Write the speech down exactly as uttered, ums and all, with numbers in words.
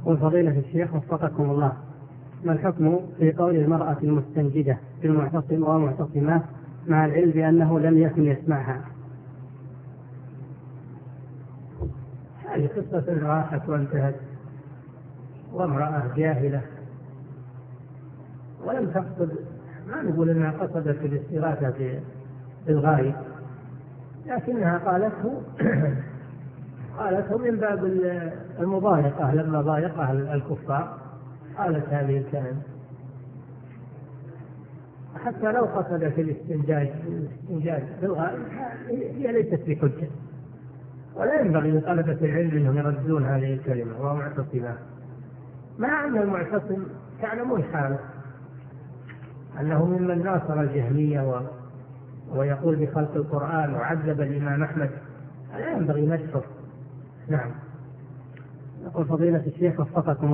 يقول فضيلة الشيخ وفقكم الله، ما الحكم في قول المرأة المستنجدة بالمعتصم ومعتصمات مع العلم بأنه لم يكن يسمعها؟ هذه قصة راحت وانتهت، وامرأة جاهلة ولم تقصد، ما نقول انها قصدت الاستغاثة بالغايب، لكنها قالته قالته من باب المضايقة، لما ضايقها الكفار قالت هذه الكلمة. حتى لو قصدت الاستنجاد الاستنجاد بالغائب هي ليست بحجة، ولا ينبغي لطلبة العلم انهم يردون هذه الكلمة وهو معتصم، مع ان المعتصم تعلمون حاله انه ممن ناصر الجهمية و... ويقول بخلق القرآن وعذب الإمام أحمد، لا ينبغي مدحه. نعم. يقول فضيلة الشيخ وفقكم